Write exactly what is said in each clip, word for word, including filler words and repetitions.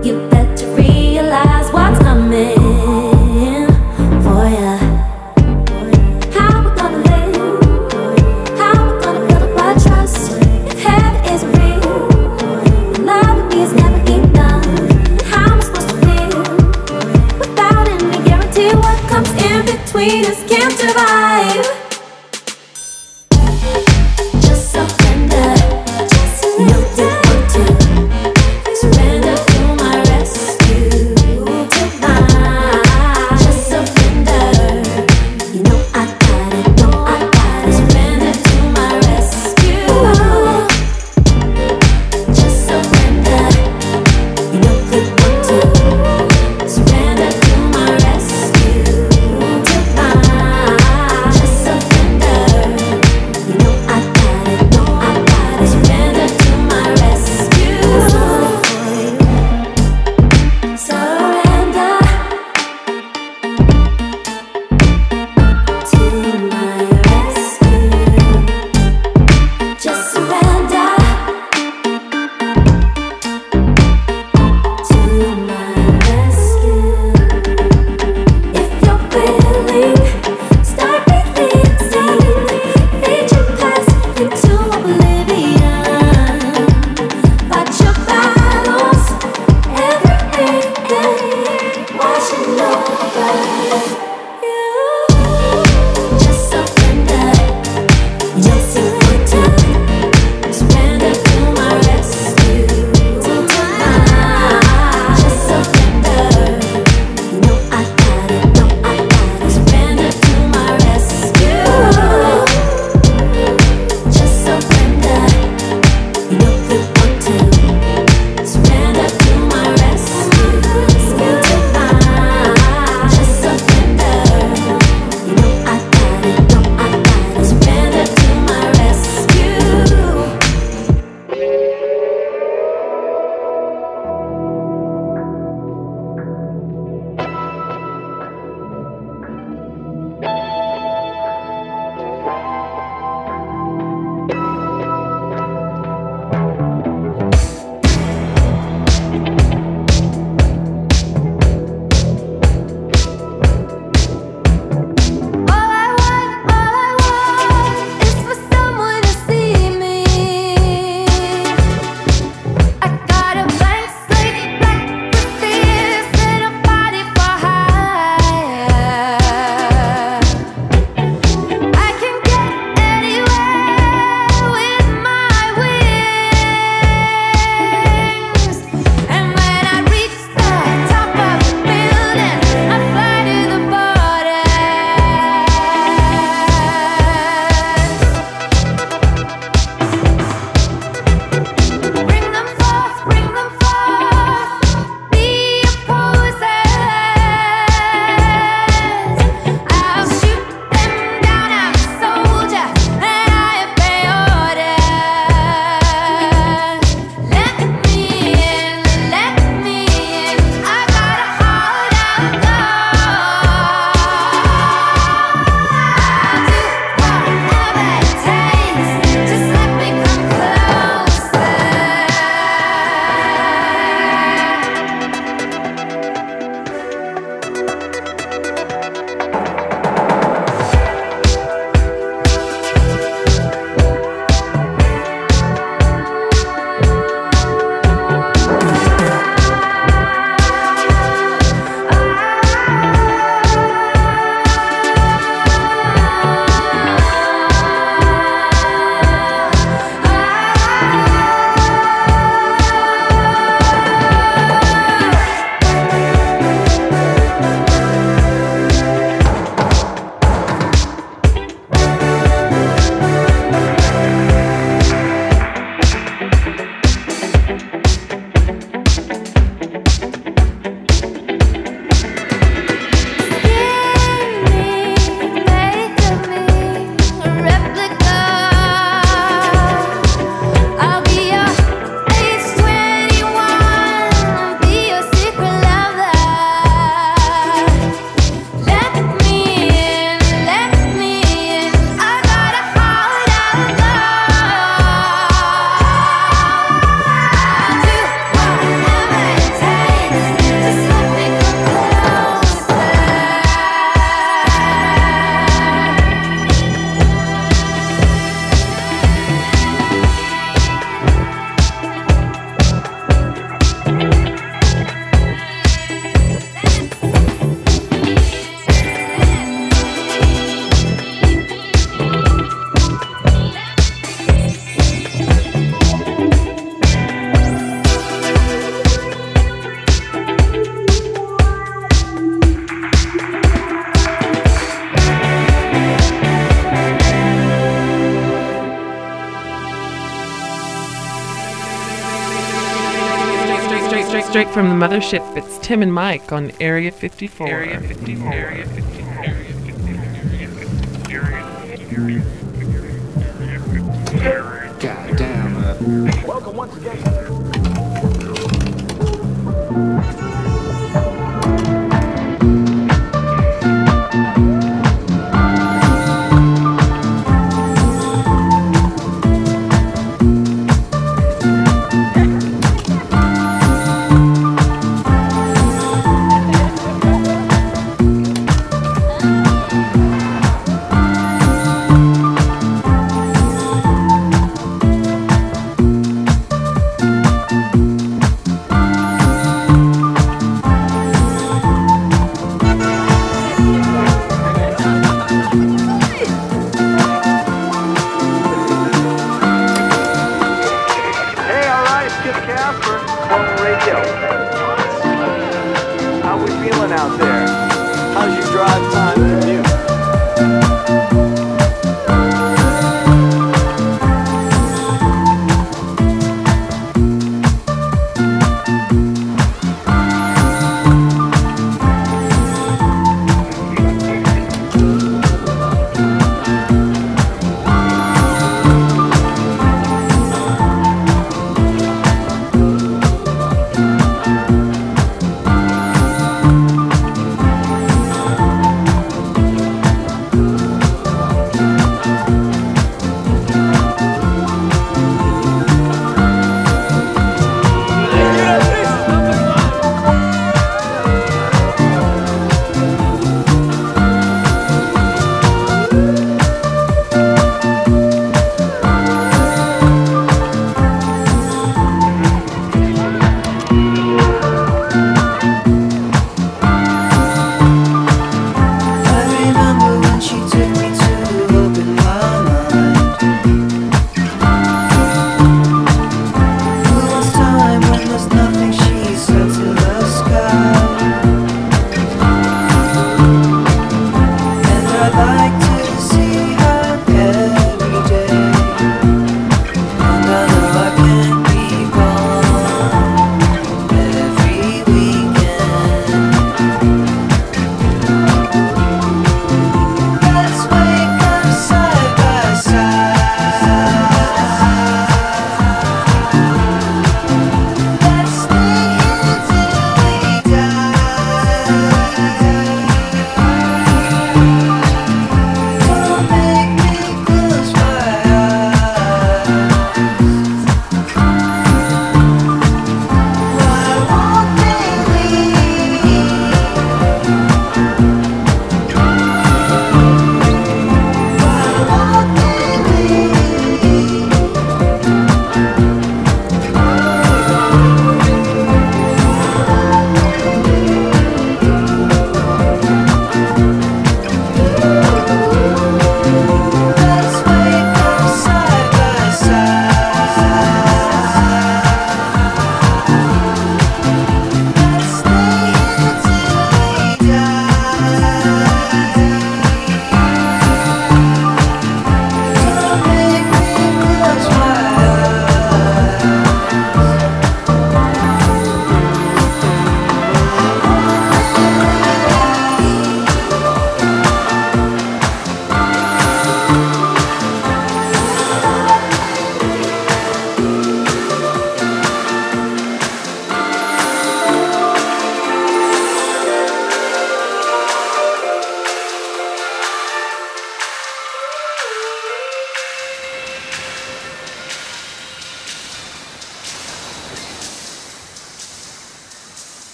You better realize what's coming for ya. How we gonna live? How we gonna build up our trust? If heaven isn't real, then love with me is never enough. And how am I supposed to feel without any guarantee? What comes in between us can't survive. Just surrender. Just surrender. No different to surrender to my rest. straight from the mothership. It's Tim and Mike on Area fifty-four. Area fifty-four. Area fifty-four. Area fifty-four. God damn. Uh, Welcome once again. Out there, how's your drive time commute?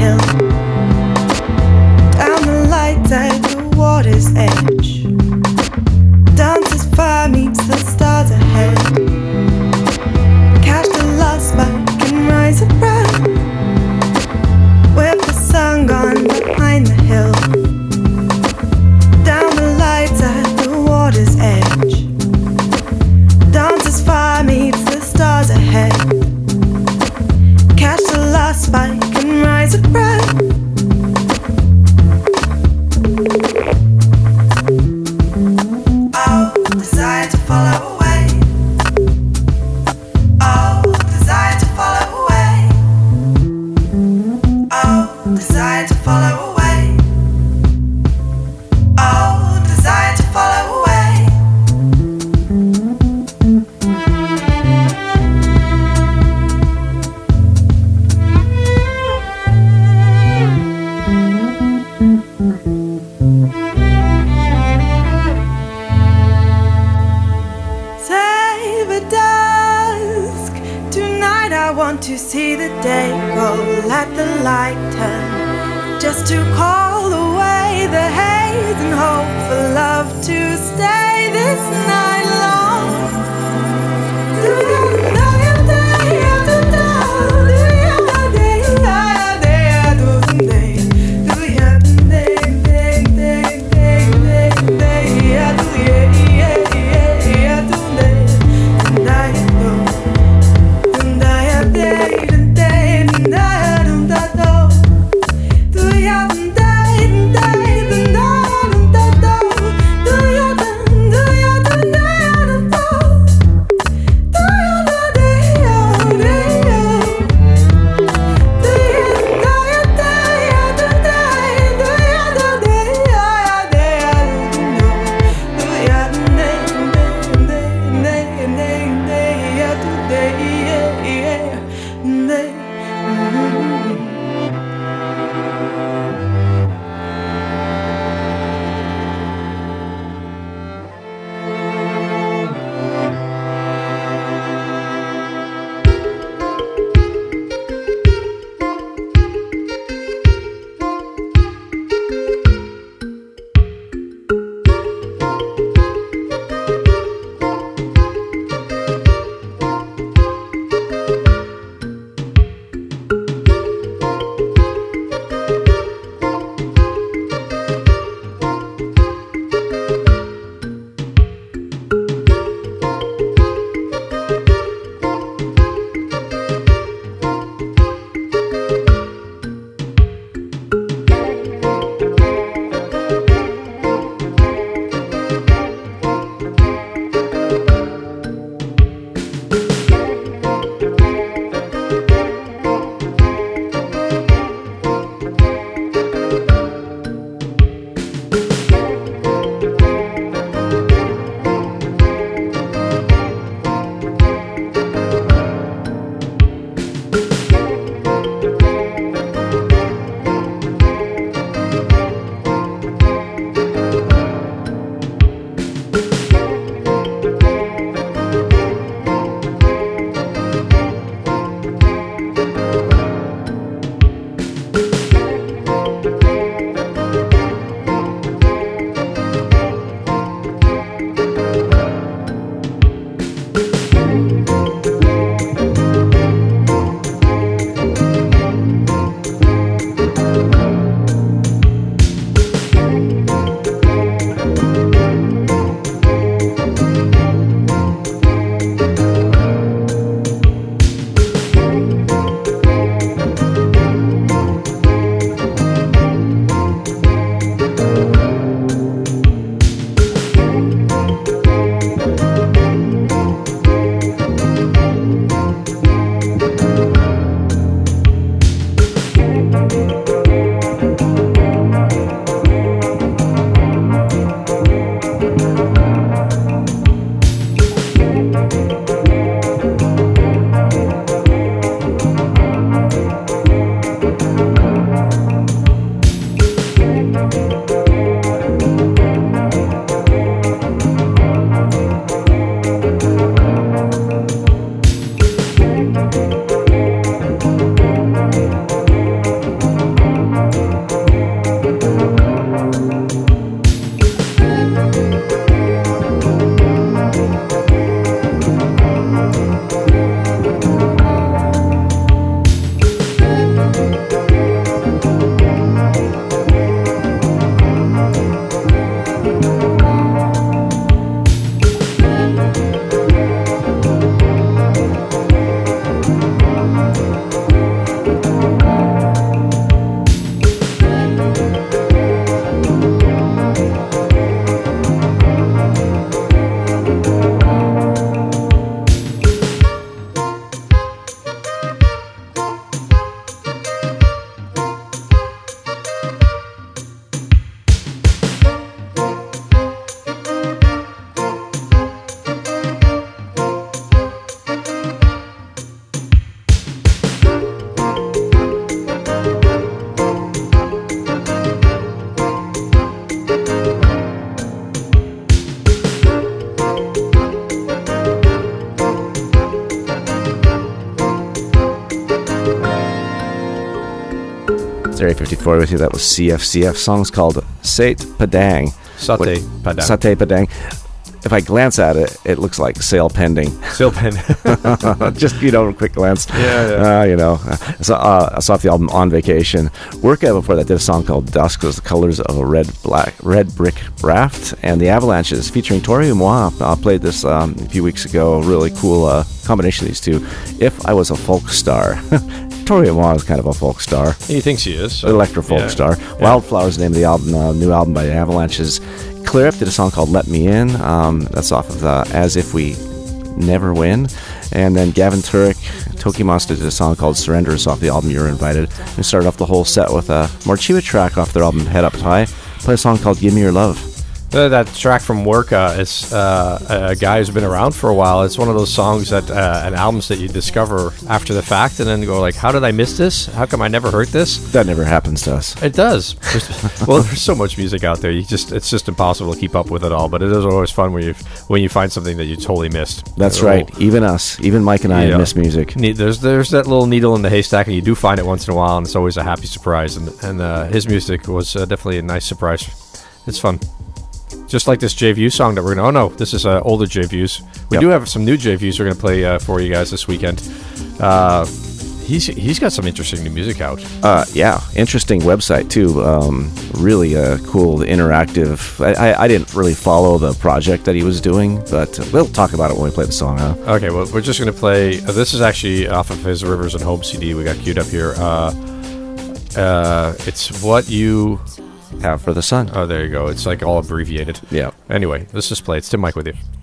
hill, down the lights at the water's edge. Dances fire meets the stars ahead. Catch the lost spark and rise around. With the sun gone behind the hill, down the lights at the water's edge. Dances fire meets the stars ahead. Catch the last spike and rise around. Oh, desire to follow away. Oh, desire to follow away. Oh, desire to follow away. Oh, desire to follow away. Save a dusk. Tonight I want to see the day go. Let the light turn, just to call away the haze and hope for love to stay this night long. Do Area fifty-four with you. That was C F C F. Song's called Sate Padang. Sate What- Padang. Sate Padang. If I glance at it, it looks like sale pending. Sale pen. Just, you know, a quick glance. Yeah, yeah. Uh, you know, so, uh, I saw off the album On Vacation. Workout before that did a song called Dusk. It was the colors of a red black red brick raft. And the Avalanches featuring Tori Moi uh, played this um, a few weeks ago. Really cool uh, combination of these two. If I Was a Folk Star. Tori Moi is kind of a folk star. He thinks he is. So. Electro folk Yeah. star. Yeah. Wildflower's the name of the album, uh, new album by the Avalanches. Clear Up did a song called Let Me In. Um, that's off of uh, As If We Never Win. And then Gavin Turek, Toki Monster did a song called Surrender. It's off the album You're Invited. We started off the whole set with a Morchiwa track off their album Head Up High. Play a song called Give Me Your Love. Uh, that track from Work uh, is uh, a guy who's been around for a while. It's one of those songs that uh, and albums that you discover after the fact and then go like, how did I miss this? How come I never heard this? That never happens to us. It does. There's- well, there's so much music out there. You just it's just impossible to keep up with it all. But it is always fun when you when you find something that you totally missed. That's Oh. right. Even us, even Mike and I Yeah. miss music. Ne- There's there's that little needle in the haystack, and you do find it once in a while, and it's always a happy surprise. And and uh, his music was uh, definitely a nice surprise. It's fun. Just like this J View song that we're gonna. Oh no, this is uh, older J Views. We Yep. do have some new J Views we're gonna play uh, for you guys this weekend. Uh, he's he's got some interesting new music out. Uh, yeah, interesting website too. Um, really uh, cool, interactive. I, I, I didn't really follow the project that he was doing, but we'll talk about it when we play the song. Huh? Okay, well we're just gonna play. Uh, this is actually off of his Rivers and Home C D. We got queued up here. Uh, uh, it's what you. Have for the sun. Oh, there you go. It's like all abbreviated. Yeah. Anyway, let's just play. It's Tim Mike with you.